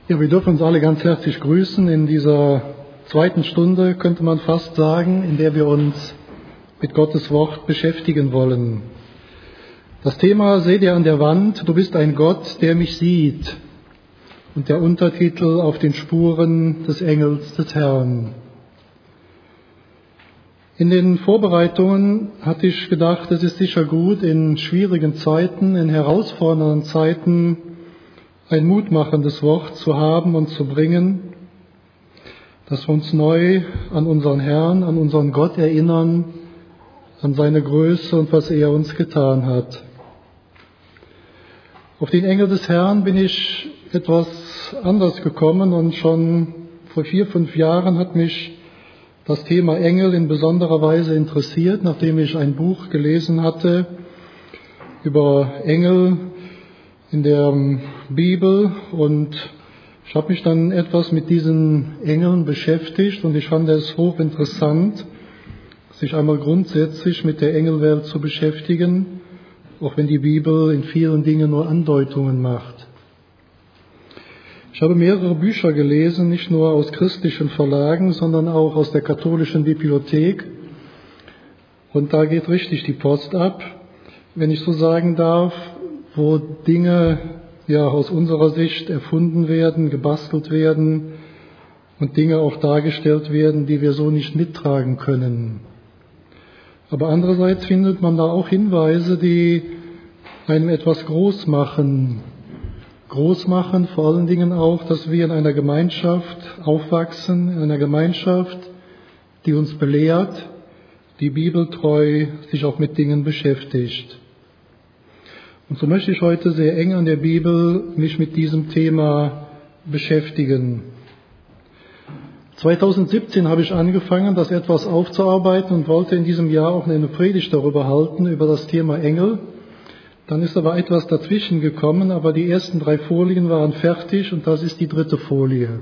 Ja, wir dürfen uns alle ganz herzlich grüßen in dieser zweiten Stunde, könnte man fast sagen, in der wir uns mit Gottes Wort beschäftigen wollen. Das Thema seht ihr an der Wand: Du bist ein Gott, der mich sieht. Und der Untertitel: Auf den Spuren des Engels des Herrn. In den Vorbereitungen hatte ich gedacht, es ist sicher gut, in schwierigen Zeiten, in herausfordernden Zeiten ein mutmachendes Wort zu haben und zu bringen, dass wir uns neu an unseren Herrn, an unseren Gott erinnern, an seine Größe und was er uns getan hat. Auf den Engel des Herrn bin ich etwas anders gekommen und schon vor 4-5 Jahren hat mich das Thema Engel in besonderer Weise interessiert, nachdem ich ein Buch gelesen hatte über Engel in der Bibel, und ich habe mich dann etwas mit diesen Engeln beschäftigt und ich fand es hochinteressant, sich einmal grundsätzlich mit der Engelwelt zu beschäftigen, auch wenn die Bibel in vielen Dingen nur Andeutungen macht. Ich habe mehrere Bücher gelesen, nicht nur aus christlichen Verlagen, sondern auch aus der katholischen Bibliothek. Und da geht richtig die Post ab, wenn ich so sagen darf, wo Dinge aus unserer Sicht erfunden werden, gebastelt werden und Dinge auch dargestellt werden, die wir so nicht mittragen können. Aber andererseits findet man da auch Hinweise, die einem etwas groß machen, vor allen Dingen auch, dass wir in einer Gemeinschaft aufwachsen, in einer Gemeinschaft, die uns belehrt, die bibeltreu sich auch mit Dingen beschäftigt. Und so möchte ich heute sehr eng an der Bibel mich mit diesem Thema beschäftigen. 2017 habe ich angefangen, das etwas aufzuarbeiten und wollte in diesem Jahr auch eine Predigt darüber halten, über das Thema Engel. Dann ist aber etwas dazwischen gekommen, aber die ersten 3 Folien waren fertig und das ist die 3. Folie.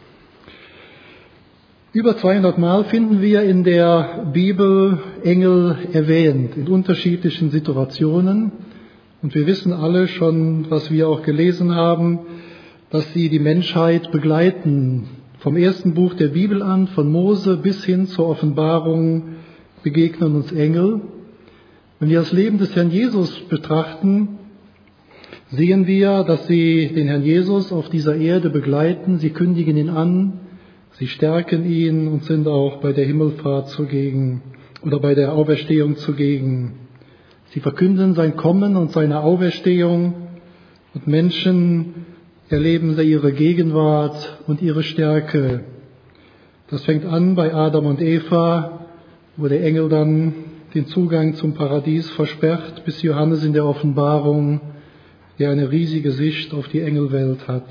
Über 200 Mal finden wir in der Bibel Engel erwähnt, in unterschiedlichen Situationen. Und wir wissen alle schon, was wir auch gelesen haben, dass sie die Menschheit begleiten. Vom ersten Buch der Bibel an, von Mose bis hin zur Offenbarung, begegnen uns Engel. Wenn wir das Leben des Herrn Jesus betrachten, sehen wir, dass sie den Herrn Jesus auf dieser Erde begleiten. Sie kündigen ihn an, sie stärken ihn und sind auch bei der Himmelfahrt zugegen oder bei der Auferstehung zugegen. Sie verkünden sein Kommen und seine Auferstehung, und Menschen erleben ihre Gegenwart und ihre Stärke. Das fängt an bei Adam und Eva, wo der Engel dann den Zugang zum Paradies versperrt, bis Johannes in der Offenbarung, der eine riesige Sicht auf die Engelwelt hat.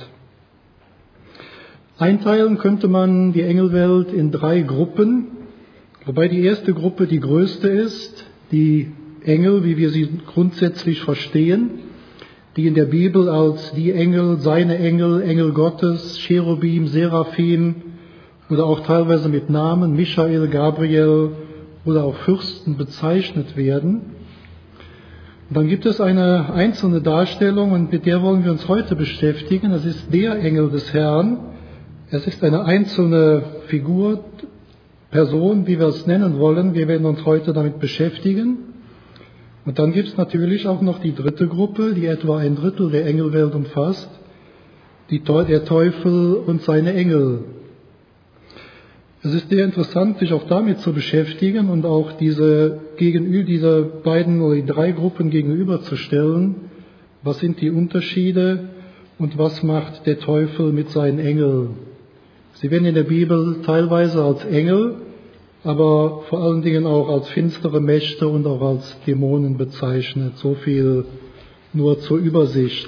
Einteilen könnte man die Engelwelt in 3 Gruppen, wobei die erste Gruppe die größte ist, die Engel, wie wir sie grundsätzlich verstehen, die in der Bibel als die Engel, seine Engel, Engel Gottes, Cherubim, Seraphim oder auch teilweise mit Namen Michael, Gabriel oder auch Fürsten bezeichnet werden. Und dann gibt es eine einzelne Darstellung, und mit der wollen wir uns heute beschäftigen. Das ist der Engel des Herrn. Es ist eine einzelne Figur, Person, wie wir es nennen wollen. Wir werden uns heute damit beschäftigen. Und dann gibt es natürlich auch noch die 3. Gruppe, die etwa 1/3 der Engelwelt umfasst, der Teufel und seine Engel. Es ist sehr interessant, sich auch damit zu beschäftigen und auch diese beiden oder die 3 Gruppen gegenüberzustellen. Was sind die Unterschiede und was macht der Teufel mit seinen Engeln? Sie werden in der Bibel teilweise als Engel, aber vor allen Dingen auch als finstere Mächte und auch als Dämonen bezeichnet. So viel nur zur Übersicht.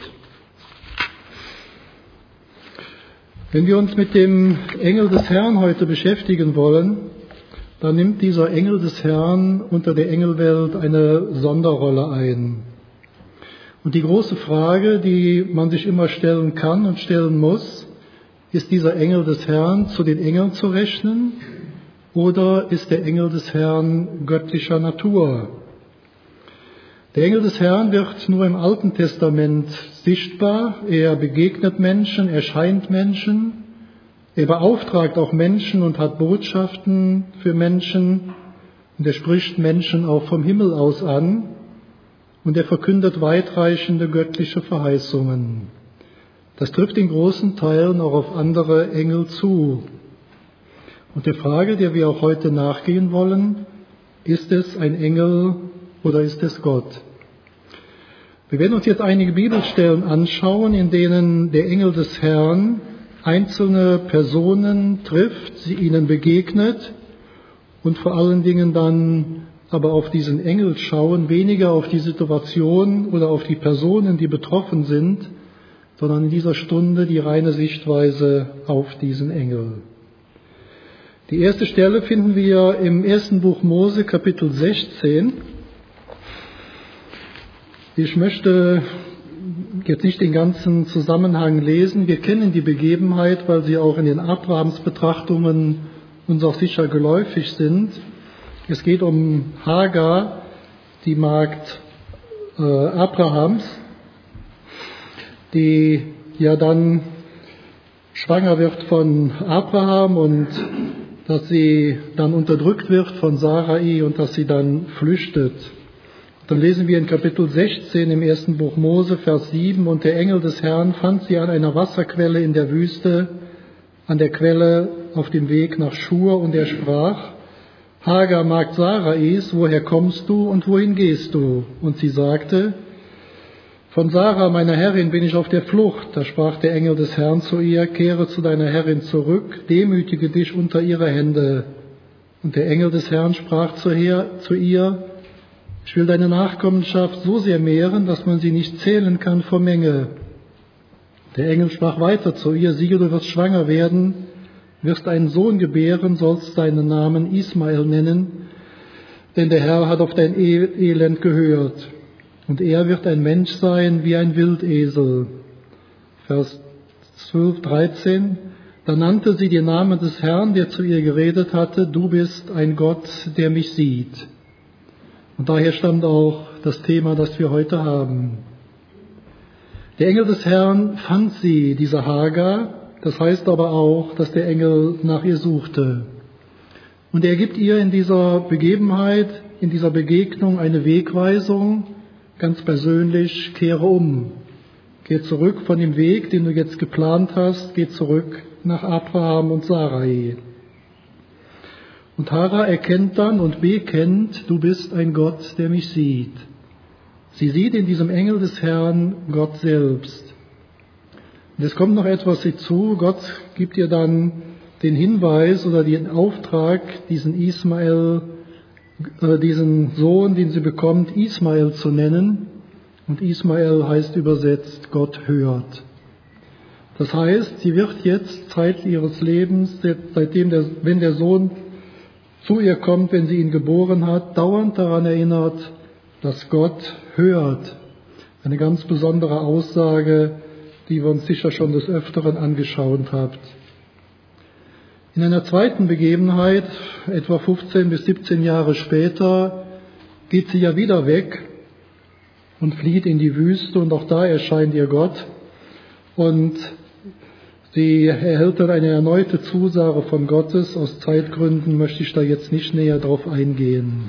Wenn wir uns mit dem Engel des Herrn heute beschäftigen wollen, dann nimmt dieser Engel des Herrn unter der Engelwelt eine Sonderrolle ein. Und die große Frage, die man sich immer stellen kann und stellen muss, ist dieser Engel des Herrn zu den Engeln zu rechnen? Oder ist der Engel des Herrn göttlicher Natur? Der Engel des Herrn wird nur im Alten Testament sichtbar. Er begegnet Menschen, erscheint Menschen. Er beauftragt auch Menschen und hat Botschaften für Menschen. Und er spricht Menschen auch vom Himmel aus an. Und er verkündet weitreichende göttliche Verheißungen. Das trifft in großen Teilen auch auf andere Engel zu. Und der Frage, der wir auch heute nachgehen wollen, ist es ein Engel oder ist es Gott? Wir werden uns jetzt einige Bibelstellen anschauen, in denen der Engel des Herrn einzelne Personen trifft, sie ihnen begegnet und vor allen Dingen dann aber auf diesen Engel schauen, weniger auf die Situation oder auf die Personen, die betroffen sind, sondern in dieser Stunde die reine Sichtweise auf diesen Engel. Die erste Stelle finden wir im ersten Buch Mose, Kapitel 16. Ich möchte jetzt nicht den ganzen Zusammenhang lesen. Wir kennen die Begebenheit, weil sie auch in den Abrahams-Betrachtungen uns auch sicher geläufig sind. Es geht um Hagar, die Magd Abrahams, die ja dann schwanger wird von Abraham und dass sie dann unterdrückt wird von Sarai und dass sie dann flüchtet. Dann lesen wir in Kapitel 16 im ersten Buch Mose, Vers 7, und der Engel des Herrn fand sie an einer Wasserquelle in der Wüste, an der Quelle auf dem Weg nach Schur, und er sprach: Hagar, Magd Sarais, woher kommst du und wohin gehst du? Und sie sagte: Von Sarah, meiner Herrin, bin ich auf der Flucht. Da sprach der Engel des Herrn zu ihr: Kehre zu deiner Herrin zurück, demütige dich unter ihre Hände. Und der Engel des Herrn sprach zu ihr: Ich will deine Nachkommenschaft so sehr mehren, dass man sie nicht zählen kann vor Menge. Der Engel sprach weiter zu ihr: Siehe, du wirst schwanger werden, wirst einen Sohn gebären, sollst seinen Namen Ismael nennen, denn der Herr hat auf dein Elend gehört. Und er wird ein Mensch sein wie ein Wildesel. Vers 12, 13. Da nannte sie den Namen des Herrn, der zu ihr geredet hatte: Du bist ein Gott, der mich sieht. Und daher stammt auch das Thema, das wir heute haben. Der Engel des Herrn fand sie, diese Hagar. Das heißt aber auch, dass der Engel nach ihr suchte. Und er gibt ihr in dieser Begebenheit, in dieser Begegnung eine Wegweisung, ganz persönlich: Kehre um. Geh zurück von dem Weg, den du jetzt geplant hast, geh zurück nach Abraham und Sarai. Und Hagar erkennt dann und bekennt: Du bist ein Gott, der mich sieht. Sie sieht in diesem Engel des Herrn Gott selbst. Und es kommt noch etwas hinzu. Gott gibt ihr dann den Hinweis oder den Auftrag, diesen Sohn, den sie bekommt, Ismael zu nennen. Und Ismael heißt übersetzt: Gott hört. Das heißt, sie wird jetzt Zeit ihres Lebens, wenn der Sohn zu ihr kommt, wenn sie ihn geboren hat, dauernd daran erinnert, dass Gott hört. Eine ganz besondere Aussage, die wir uns sicher schon des Öfteren angeschaut habt. In einer zweiten Begebenheit, etwa 15 bis 17 Jahre später, geht sie ja wieder weg und flieht in die Wüste, und auch da erscheint ihr Gott. Und sie erhält dann eine erneute Zusage von Gottes. Aus Zeitgründen möchte ich da jetzt nicht näher drauf eingehen.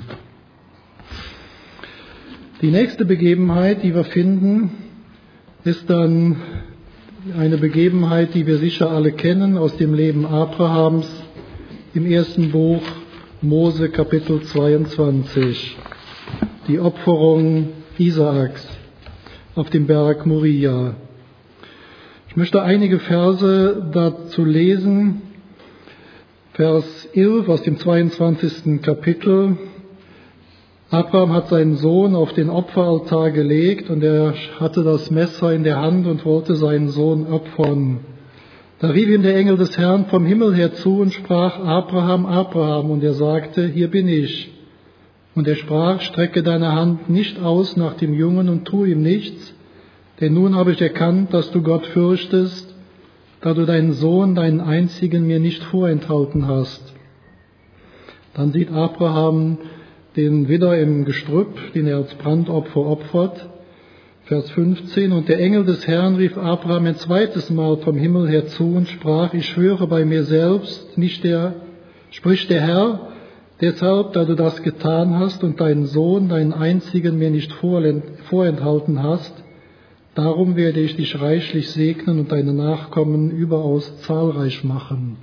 Die nächste Begebenheit, die wir finden, ist dann eine Begebenheit, die wir sicher alle kennen aus dem Leben Abrahams im ersten Buch Mose, Kapitel 22. Die Opferung Isaaks auf dem Berg Moria. Ich möchte einige Verse dazu lesen. Vers 11 aus dem 22. Kapitel. Abraham hat seinen Sohn auf den Opferaltar gelegt, und er hatte das Messer in der Hand und wollte seinen Sohn opfern. Da rief ihm der Engel des Herrn vom Himmel her zu und sprach: Abraham, Abraham. Und er sagte: Hier bin ich. Und er sprach: Strecke deine Hand nicht aus nach dem Jungen und tu ihm nichts, denn nun habe ich erkannt, dass du Gott fürchtest, da du deinen Sohn, deinen einzigen, mir nicht vorenthalten hast. Dann sieht Abraham den Widder im Gestrüpp, den er als Brandopfer opfert. Vers 15, und der Engel des Herrn rief Abraham ein zweites Mal vom Himmel her zu und sprach, ich schwöre bei mir selbst, spricht der Herr, deshalb, da du das getan hast und deinen Sohn, deinen einzigen, mir nicht vorenthalten hast, darum werde ich dich reichlich segnen und deine Nachkommen überaus zahlreich machen.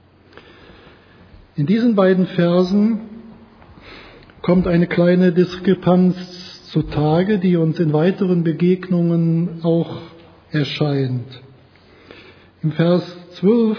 In diesen beiden Versen kommt eine kleine Diskrepanz zutage, die uns in weiteren Begegnungen auch erscheint. Im Vers 12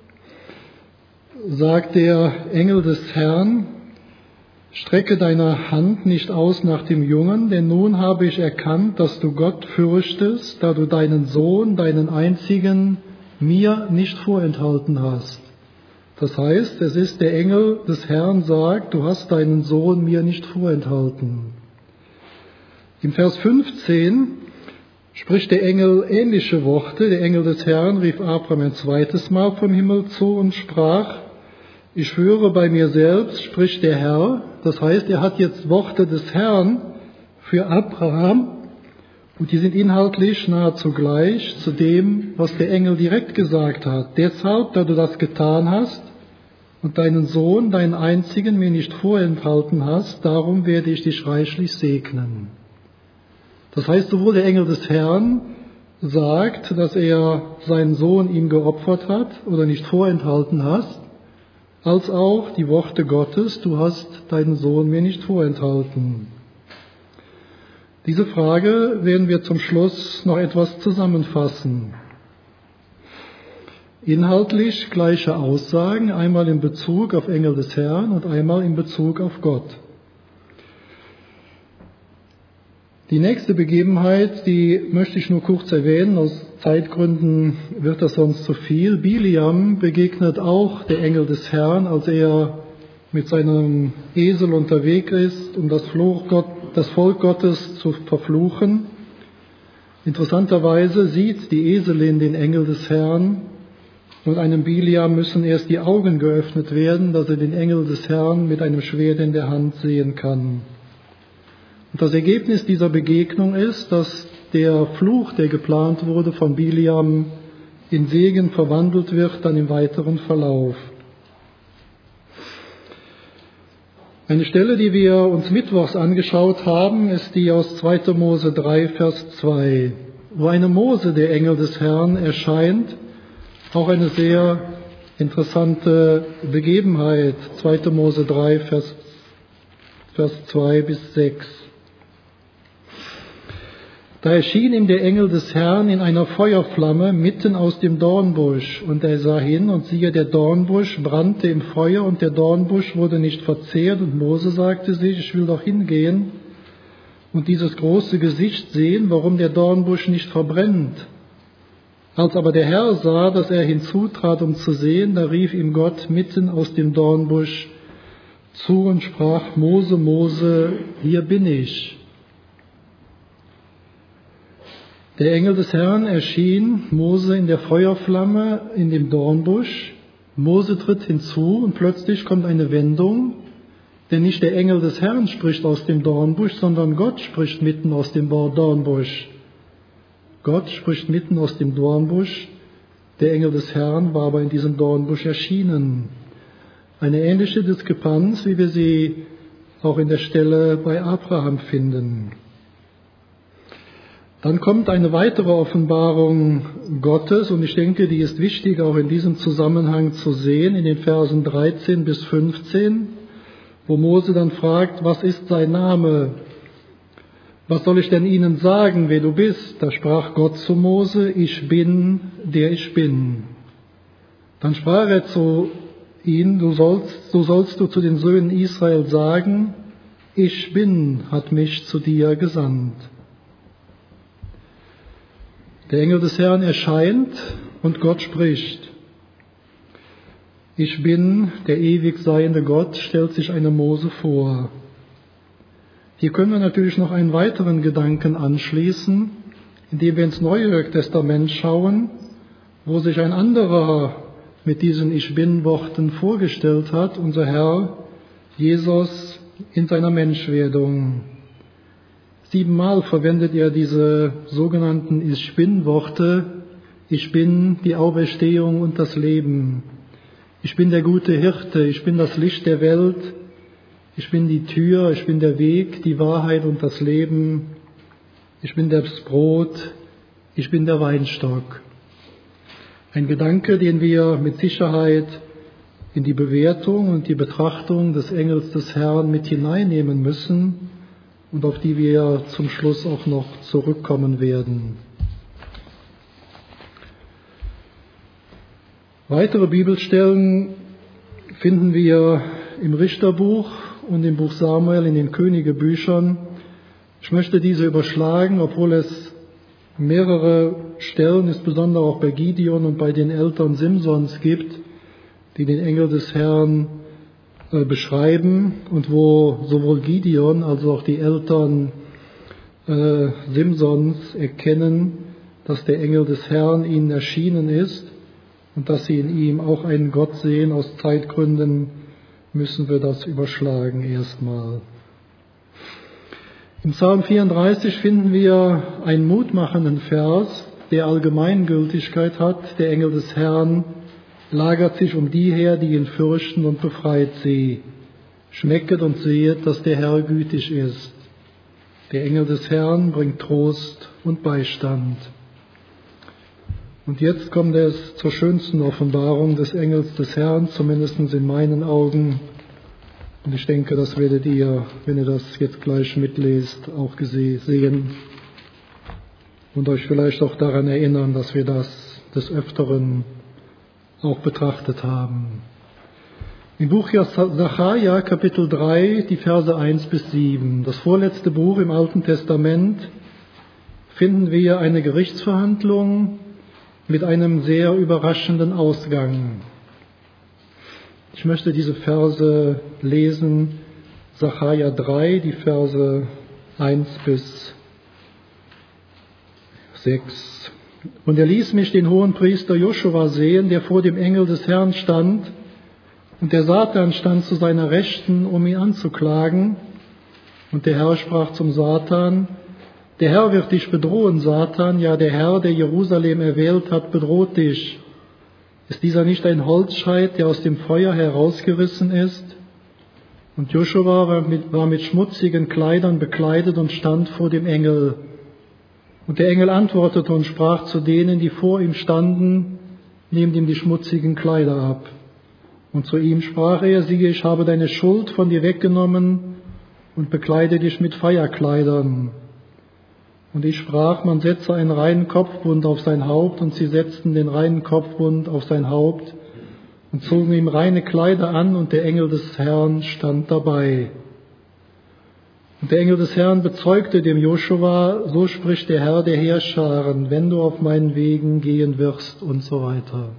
sagt der Engel des Herrn, strecke deine Hand nicht aus nach dem Jungen, denn nun habe ich erkannt, dass du Gott fürchtest, da du deinen Sohn, deinen einzigen, mir nicht vorenthalten hast. Das heißt, es ist der Engel des Herrn sagt, du hast deinen Sohn mir nicht vorenthalten. Im Vers 15 spricht der Engel ähnliche Worte. Der Engel des Herrn rief Abraham ein zweites Mal vom Himmel zu und sprach, ich schwöre bei mir selbst, spricht der Herr. Das heißt, er hat jetzt Worte des Herrn für Abraham und die sind inhaltlich nahezu gleich zu dem, was der Engel direkt gesagt hat. Deshalb, da du das getan hast und deinen Sohn, deinen einzigen, mir nicht vorenthalten hast, darum werde ich dich reichlich segnen. Das heißt, sowohl der Engel des Herrn sagt, dass er seinen Sohn ihm geopfert hat oder nicht vorenthalten hast, als auch die Worte Gottes, du hast deinen Sohn mir nicht vorenthalten. Diese Frage werden wir zum Schluss noch etwas zusammenfassen. Inhaltlich gleiche Aussagen, einmal in Bezug auf Engel des Herrn und einmal in Bezug auf Gott. Die nächste Begebenheit, die möchte ich nur kurz erwähnen, aus Zeitgründen wird das sonst zu viel. Biliam begegnet auch der Engel des Herrn, als er mit seinem Esel unterwegs ist, um das Volk Gottes zu verfluchen. Interessanterweise sieht die Eselin den Engel des Herrn und einem Biliam müssen erst die Augen geöffnet werden, dass er den Engel des Herrn mit einem Schwert in der Hand sehen kann. Und das Ergebnis dieser Begegnung ist, dass der Fluch, der geplant wurde von Biliam, in Segen verwandelt wird dann im weiteren Verlauf. Eine Stelle, die wir uns mittwochs angeschaut haben, ist die aus 2. Mose 3, Vers 2, wo einem Mose der Engel des Herrn erscheint, auch eine sehr interessante Begebenheit, 2. Mose 3, Vers 2 bis 6. Da erschien ihm der Engel des Herrn in einer Feuerflamme mitten aus dem Dornbusch, und er sah hin, und siehe, der Dornbusch brannte im Feuer, und der Dornbusch wurde nicht verzehrt, und Mose sagte sich, ich will doch hingehen und dieses große Gesicht sehen, warum der Dornbusch nicht verbrennt. Als aber der Herr sah, dass er hinzutrat, um zu sehen, da rief ihm Gott mitten aus dem Dornbusch zu und sprach, Mose, Mose, hier bin ich. Der Engel des Herrn erschien Mose in der Feuerflamme in dem Dornbusch. Mose tritt hinzu und plötzlich kommt eine Wendung, denn nicht der Engel des Herrn spricht aus dem Dornbusch, sondern Gott spricht mitten aus dem Dornbusch. Gott spricht mitten aus dem Dornbusch. Der Engel des Herrn war aber in diesem Dornbusch erschienen. Eine ähnliche Diskrepanz, wie wir sie auch in der Stelle bei Abraham finden. Dann kommt eine weitere Offenbarung Gottes, und ich denke, die ist wichtig auch in diesem Zusammenhang zu sehen, in den Versen 13 bis 15, wo Mose dann fragt, was ist sein Name? Was soll ich denn ihnen sagen, wer du bist? Da sprach Gott zu Mose, ich bin, der ich bin. Dann sprach er zu ihm, so sollst du zu den Söhnen Israel sagen, ich bin, hat mich zu dir gesandt. Der Engel des Herrn erscheint und Gott spricht. Ich bin, der ewig seiende Gott, stellt sich einem Mose vor. Hier können wir natürlich noch einen weiteren Gedanken anschließen, indem wir ins Neue Testament schauen, wo sich ein anderer mit diesen Ich Bin-Worten vorgestellt hat, unser Herr Jesus in seiner Menschwerdung. 7-mal verwendet er diese sogenannten Ich-Bin-Worte. Ich bin die Auferstehung und das Leben. Ich bin der gute Hirte. Ich bin das Licht der Welt. Ich bin die Tür. Ich bin der Weg, die Wahrheit und das Leben. Ich bin das Brot. Ich bin der Weinstock. Ein Gedanke, den wir mit Sicherheit in die Bewertung und die Betrachtung des Engels des Herrn mit hineinnehmen müssen und auf die wir zum Schluss auch noch zurückkommen werden. Weitere Bibelstellen finden wir im Richterbuch und im Buch Samuel, in den Königebüchern. Ich möchte diese überschlagen, obwohl es mehrere Stellen, insbesondere auch bei Gideon und bei den Eltern Simsons gibt, die den Engel des Herrn beschreiben und wo sowohl Gideon als auch die Eltern Simsons erkennen, dass der Engel des Herrn ihnen erschienen ist und dass sie in ihm auch einen Gott sehen. Aus Zeitgründen müssen wir das überschlagen erstmal. Im Psalm 34 finden wir einen mutmachenden Vers, der Allgemeingültigkeit hat. Der Engel des Herrn lagert sich um die her, die ihn fürchten, und befreit sie. Schmecket und sehet, dass der Herr gütig ist. Der Engel des Herrn bringt Trost und Beistand. Und jetzt kommt es zur schönsten Offenbarung des Engels des Herrn, zumindest in meinen Augen. Und ich denke, das werdet ihr, wenn ihr das jetzt gleich mitlest, auch sehen und euch vielleicht auch daran erinnern, dass wir das des Öfteren auch betrachtet haben. Im Buch Sacharja, Kapitel 3, die Verse 1 bis 7, das vorletzte Buch im Alten Testament, finden wir eine Gerichtsverhandlung mit einem sehr überraschenden Ausgang. Ich möchte diese Verse lesen, Sacharja 3, die Verse 1 bis 6. Und er ließ mich den Hohenpriester Joschua sehen, der vor dem Engel des Herrn stand, und der Satan stand zu seiner Rechten, um ihn anzuklagen. Und der Herr sprach zum Satan: Der Herr wird dich bedrohen, Satan, ja, der Herr, der Jerusalem erwählt hat, bedroht dich. Ist dieser nicht ein Holzscheit, der aus dem Feuer herausgerissen ist? Und Joschua war mit schmutzigen Kleidern bekleidet und stand vor dem Engel. Und der Engel antwortete und sprach zu denen, die vor ihm standen: Nehmt ihm die schmutzigen Kleider ab. Und zu ihm sprach er: Siehe, ich habe deine Schuld von dir weggenommen und bekleide dich mit Feierkleidern. Und ich sprach: Man setze einen reinen Kopfbund auf sein Haupt. Und sie setzten den reinen Kopfbund auf sein Haupt und zogen ihm reine Kleider an, und der Engel des Herrn stand dabei. Und der Engel des Herrn bezeugte dem Joschua: So spricht der Herr der Heerscharen, wenn du auf meinen Wegen gehen wirst, und so weiter.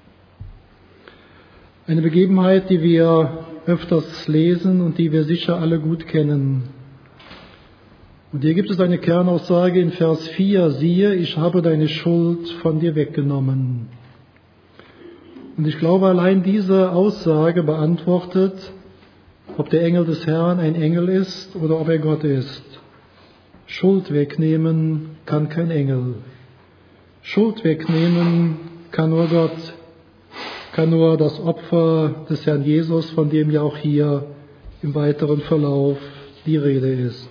Eine Begebenheit, die wir öfters lesen und die wir sicher alle gut kennen. Und hier gibt es eine Kernaussage in Vers 4, siehe, ich habe deine Schuld von dir weggenommen. Und ich glaube, allein diese Aussage beantwortet, ob der Engel des Herrn ein Engel ist oder ob er Gott ist. Schuld wegnehmen kann kein Engel. Schuld wegnehmen kann nur Gott, kann nur das Opfer des Herrn Jesus, von dem ja auch hier im weiteren Verlauf die Rede ist.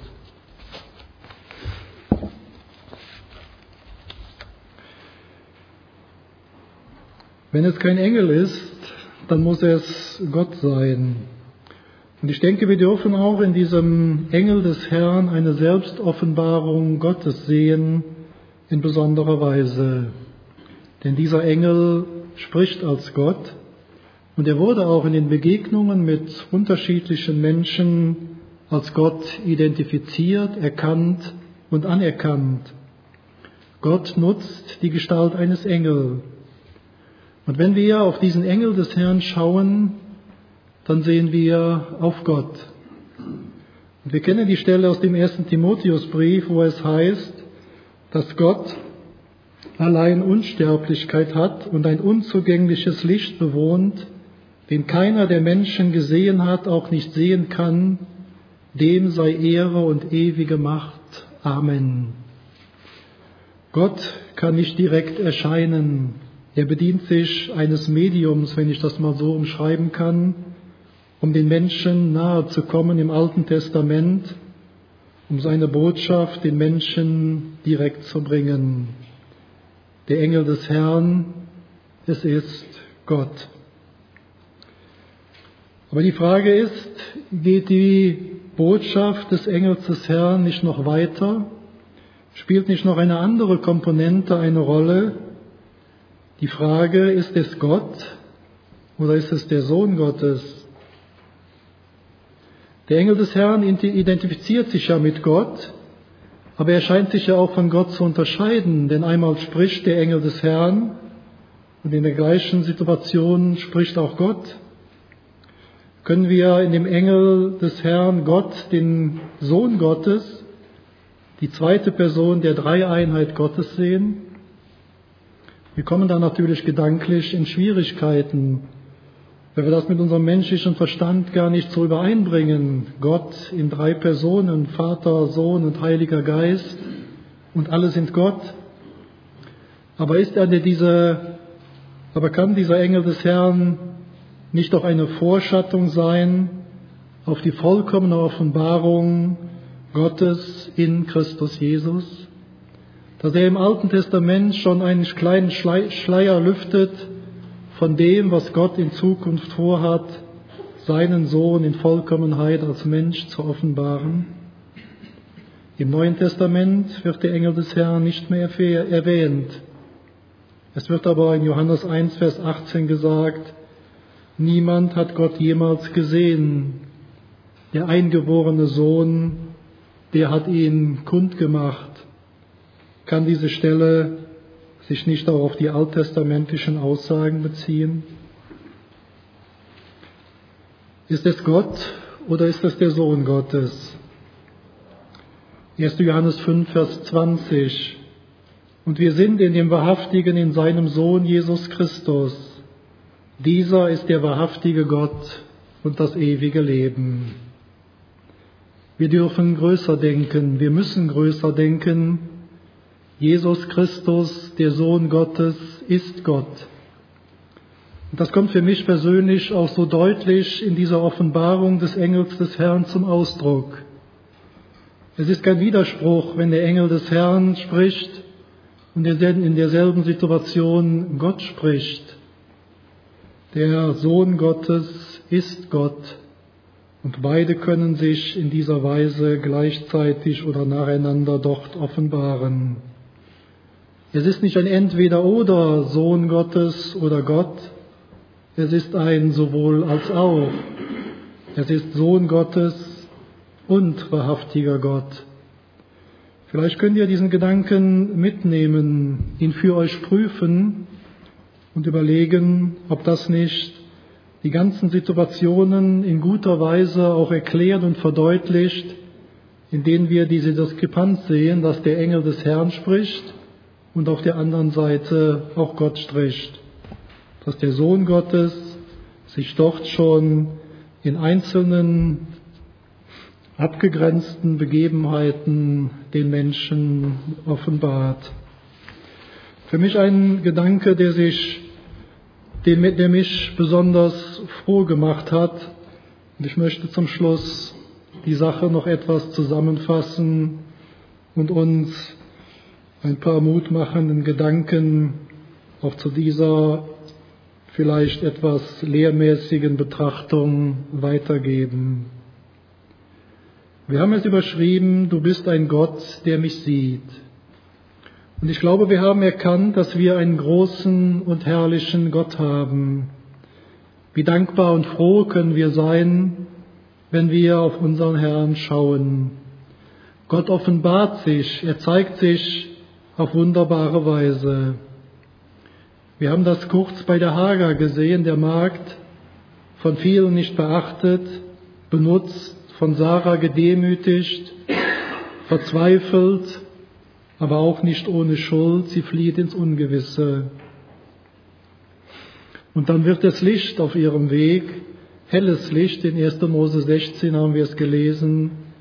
Wenn es kein Engel ist, dann muss es Gott sein. Und ich denke, wir dürfen auch in diesem Engel des Herrn eine Selbstoffenbarung Gottes sehen, in besonderer Weise. Denn dieser Engel spricht als Gott und er wurde auch in den Begegnungen mit unterschiedlichen Menschen als Gott identifiziert, erkannt und anerkannt. Gott nutzt die Gestalt eines Engels. Und wenn wir auf diesen Engel des Herrn schauen, dann sehen wir auf Gott. Und wir kennen die Stelle aus dem 1. Timotheusbrief, wo es heißt, dass Gott allein Unsterblichkeit hat und ein unzugängliches Licht bewohnt, den keiner der Menschen gesehen hat, auch nicht sehen kann dem sei Ehre und ewige Macht. Amen. Gott kann nicht direkt erscheinen. Er bedient sich eines Mediums, wenn ich das mal so umschreiben kann, um den Menschen nahe zu kommen im Alten Testament, um seine Botschaft den Menschen direkt zu bringen. Der Engel des Herrn, es ist Gott. Aber die Frage ist, geht die Botschaft des Engels des Herrn nicht noch weiter? Spielt nicht noch eine andere Komponente eine Rolle? Die Frage, ist es Gott oder ist es der Sohn Gottes? Der Engel des Herrn identifiziert sich ja mit Gott, aber er scheint sich ja auch von Gott zu unterscheiden, denn einmal spricht der Engel des Herrn und in der gleichen Situation spricht auch Gott. Können wir in dem Engel des Herrn Gott, den Sohn Gottes, die zweite Person der Dreieinheit Gottes sehen? Wir kommen da natürlich gedanklich in Schwierigkeiten, weil wir das mit unserem menschlichen Verstand gar nicht so übereinbringen. Gott in drei Personen, Vater, Sohn und Heiliger Geist, und alle sind Gott. Aber kann dieser Engel des Herrn nicht auch eine Vorschattung sein auf die vollkommene Offenbarung Gottes in Christus Jesus? Dass er im Alten Testament schon einen kleinen Schleier lüftet von dem, was Gott in Zukunft vorhat, seinen Sohn in Vollkommenheit als Mensch zu offenbaren. Im Neuen Testament wird der Engel des Herrn nicht mehr erwähnt. Es wird aber in Johannes 1, Vers 18 gesagt, niemand hat Gott jemals gesehen. Der eingeborene Sohn, der hat ihn kundgemacht. Kann diese Stelle sich nicht auch auf die alttestamentlichen Aussagen beziehen? Ist es Gott oder ist es der Sohn Gottes? 1. Johannes 5, Vers 20. Und wir sind in dem Wahrhaftigen, in seinem Sohn Jesus Christus. Dieser ist der wahrhaftige Gott und das ewige Leben. Wir dürfen größer denken, wir müssen größer denken. Jesus Christus, der Sohn Gottes, ist Gott. Und das kommt für mich persönlich auch so deutlich in dieser Offenbarung des Engels des Herrn zum Ausdruck. Es ist kein Widerspruch, wenn der Engel des Herrn spricht und in derselben Situation Gott spricht. Der Sohn Gottes ist Gott und beide können sich in dieser Weise gleichzeitig oder nacheinander dort offenbaren. Es ist nicht ein Entweder-oder, Sohn Gottes oder Gott. Es ist ein sowohl als auch. Es ist Sohn Gottes und wahrhaftiger Gott. Vielleicht könnt ihr diesen Gedanken mitnehmen, ihn für euch prüfen und überlegen, ob das nicht die ganzen Situationen in guter Weise auch erklärt und verdeutlicht, in denen wir diese Diskrepanz sehen, dass der Engel des Herrn spricht und auf der anderen Seite auch Gott spricht. Dass der Sohn Gottes sich dort schon in einzelnen abgegrenzten Begebenheiten den Menschen offenbart. Für mich ein Gedanke, der mich besonders froh gemacht hat. Und ich möchte zum Schluss die Sache noch etwas zusammenfassen und uns ein paar mutmachenden Gedanken auch zu dieser vielleicht etwas lehrmäßigen Betrachtung weitergeben. Wir haben es überschrieben, du bist ein Gott, der mich sieht. Und ich glaube, wir haben erkannt, dass wir einen großen und herrlichen Gott haben. Wie dankbar und froh können wir sein, wenn wir auf unseren Herrn schauen. Gott offenbart sich, er zeigt sich auf wunderbare Weise. Wir haben das kurz bei der Hagar gesehen, der Magd, von vielen nicht beachtet, benutzt, von Sarah gedemütigt, verzweifelt, aber auch nicht ohne Schuld. Sie flieht ins Ungewisse. Und dann wird das Licht auf ihrem Weg, helles Licht, in 1. Mose 16 haben wir es gelesen,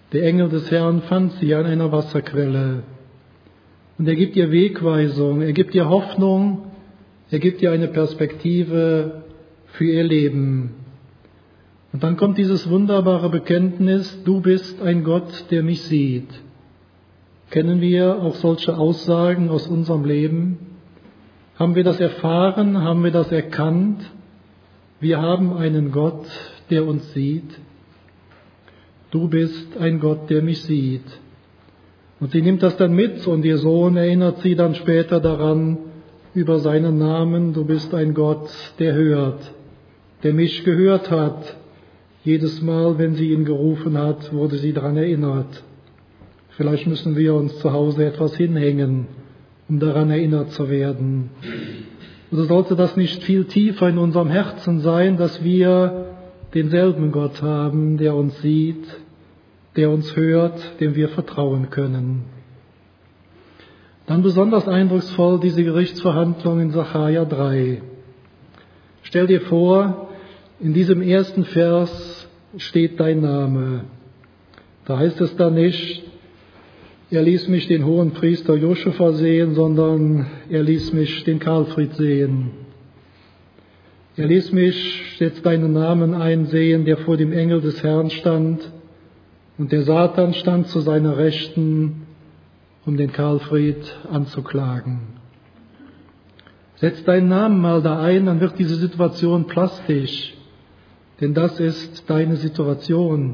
Der Engel des Herrn fand sie an einer Wasserquelle. Und er gibt ihr Wegweisung, er gibt ihr Hoffnung, er gibt ihr eine Perspektive für ihr Leben. Und dann kommt dieses wunderbare Bekenntnis, du bist ein Gott, der mich sieht. Kennen wir auch solche Aussagen aus unserem Leben? Haben wir das erfahren? Haben wir das erkannt? Wir haben einen Gott, der uns sieht. Du bist ein Gott, der mich sieht. Und sie nimmt das dann mit und ihr Sohn erinnert sie dann später daran über seinen Namen. Du bist ein Gott, der hört, der mich gehört hat. Jedes Mal, wenn sie ihn gerufen hat, wurde sie daran erinnert. Vielleicht müssen wir uns zu Hause etwas hinhängen, um daran erinnert zu werden. Oder sollte das nicht viel tiefer in unserem Herzen sein, dass wir denselben Gott haben, der uns sieht, der uns hört, dem wir vertrauen können. Dann besonders eindrucksvoll diese Gerichtsverhandlung in Sacharja 3. Stell dir vor, in diesem ersten Vers steht dein Name. Da heißt es dann nicht, er ließ mich den hohen Priester Josaphat sehen, sondern er ließ mich den Karlfried sehen. Er ließ mich jetzt deinen Namen einsehen, der vor dem Engel des Herrn stand, und der Satan stand zu seiner Rechten, um den Karlfried anzuklagen. Setz deinen Namen mal da ein, dann wird diese Situation plastisch, denn das ist deine Situation.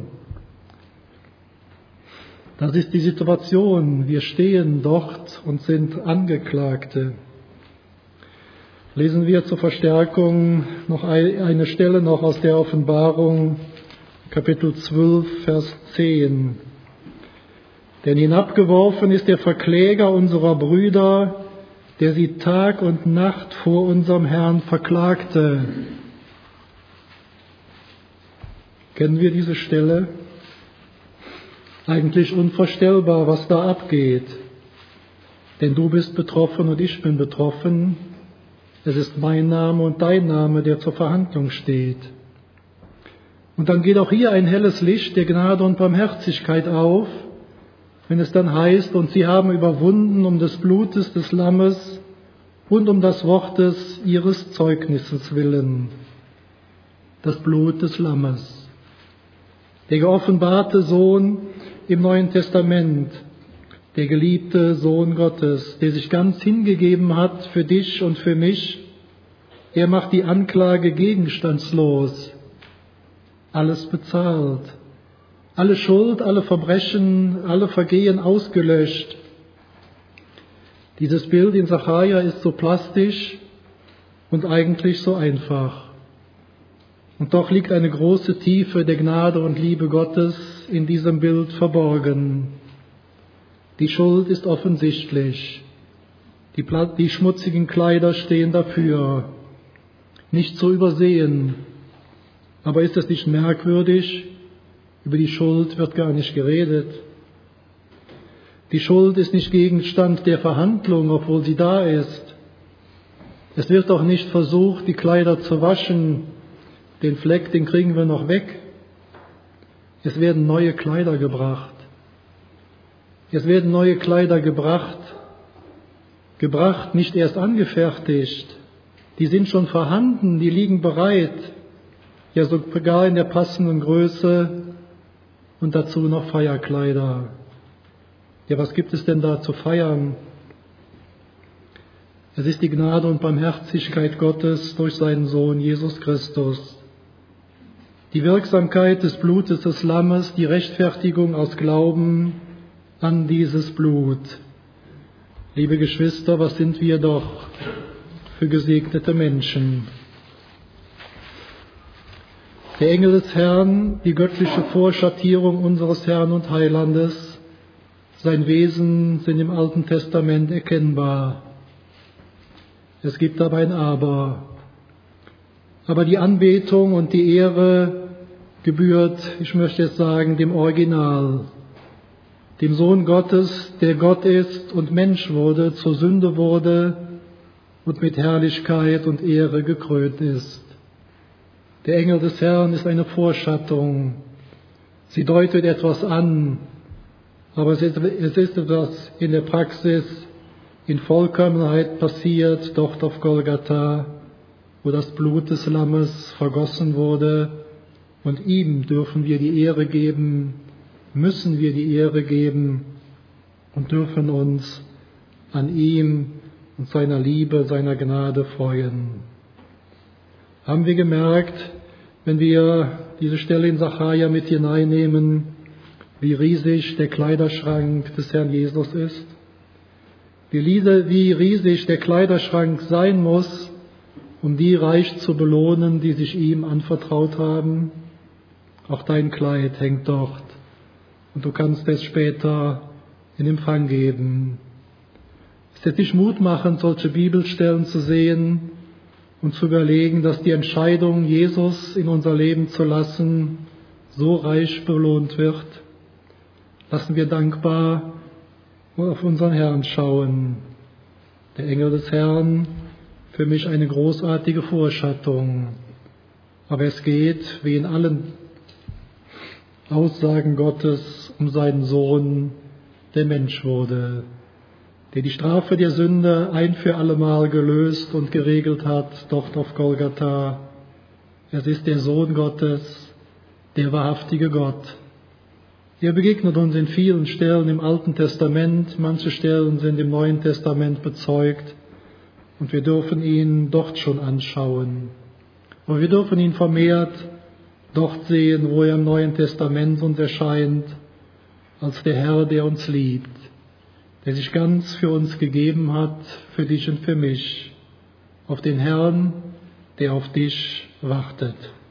Das ist die Situation. Wir stehen dort und sind Angeklagte. Lesen wir zur Verstärkung noch eine Stelle noch aus der Offenbarung, Kapitel 12, Vers 10. Denn hinabgeworfen ist der Verkläger unserer Brüder, der sie Tag und Nacht vor unserem Herrn verklagte. Kennen wir diese Stelle? Eigentlich unvorstellbar, was da abgeht. Denn du bist betroffen und ich bin betroffen. Es ist mein Name und dein Name, der zur Verhandlung steht. Und dann geht auch hier ein helles Licht der Gnade und Barmherzigkeit auf, wenn es dann heißt, und sie haben überwunden um des Blutes des Lammes und um das Wortes ihres Zeugnisses willen. Das Blut des Lammes. Der geoffenbarte Sohn im Neuen Testament, der geliebte Sohn Gottes, der sich ganz hingegeben hat für dich und für mich, er macht die Anklage gegenstandslos. Alles bezahlt. Alle Schuld, alle Verbrechen, alle Vergehen ausgelöscht. Dieses Bild in Sacharja ist so plastisch und eigentlich so einfach. Und doch liegt eine große Tiefe der Gnade und Liebe Gottes in diesem Bild verborgen. Die Schuld ist offensichtlich. Die schmutzigen Kleider stehen dafür. Nicht zu übersehen. Aber ist es nicht merkwürdig? Über die Schuld wird gar nicht geredet. Die Schuld ist nicht Gegenstand der Verhandlung, obwohl sie da ist. Es wird auch nicht versucht, die Kleider zu waschen. Den Fleck, den kriegen wir noch weg. Es werden neue Kleider gebracht. Es werden neue Kleider gebracht. Gebracht, nicht erst angefertigt. Die sind schon vorhanden, die liegen bereit. Ja, sogar in der passenden Größe und dazu noch Feierkleider. Ja, was gibt es denn da zu feiern? Es ist die Gnade und Barmherzigkeit Gottes durch seinen Sohn Jesus Christus. Die Wirksamkeit des Blutes des Lammes, die Rechtfertigung aus Glauben an dieses Blut. Liebe Geschwister, was sind wir doch für gesegnete Menschen? Der Engel des Herrn, die göttliche Vorschattierung unseres Herrn und Heilandes, sein Wesen sind im Alten Testament erkennbar. Es gibt aber ein Aber. Aber die Anbetung und die Ehre gebührt, ich möchte jetzt sagen, dem Original, dem Sohn Gottes, der Gott ist und Mensch wurde, zur Sünde wurde und mit Herrlichkeit und Ehre gekrönt ist. Der Engel des Herrn ist eine Vorschattung. Sie deutet etwas an, aber es ist etwas in der Praxis in Vollkommenheit passiert, dort auf Golgatha, wo das Blut des Lammes vergossen wurde. Und ihm dürfen wir die Ehre geben, müssen wir die Ehre geben und dürfen uns an ihm und seiner Liebe, seiner Gnade freuen. Haben wir gemerkt, wenn wir diese Stelle in Sacharja mit hineinnehmen, wie riesig der Kleiderschrank des Herrn Jesus ist? Wie riesig der Kleiderschrank sein muss, um die reich zu belohnen, die sich ihm anvertraut haben. Auch dein Kleid hängt dort und du kannst es später in Empfang geben. Es ist nicht mutmachend, solche Bibelstellen zu sehen und zu überlegen, dass die Entscheidung, Jesus in unser Leben zu lassen, so reich belohnt wird. Lassen wir dankbar auf unseren Herrn schauen. Der Engel des Herrn, für mich eine großartige Vorschattung. Aber es geht, wie in allen Aussagen Gottes, um seinen Sohn, der Mensch wurde, der die Strafe der Sünde ein für allemal gelöst und geregelt hat, dort auf Golgatha. Es ist der Sohn Gottes, der wahrhaftige Gott. Er begegnet uns in vielen Stellen im Alten Testament, manche Stellen sind im Neuen Testament bezeugt und wir dürfen ihn dort schon anschauen. Aber wir dürfen ihn vermehrt dort sehen, wo er im Neuen Testament uns erscheint, als der Herr, der uns liebt, der sich ganz für uns gegeben hat, für dich und für mich, auf den Herrn, der auf dich wartet.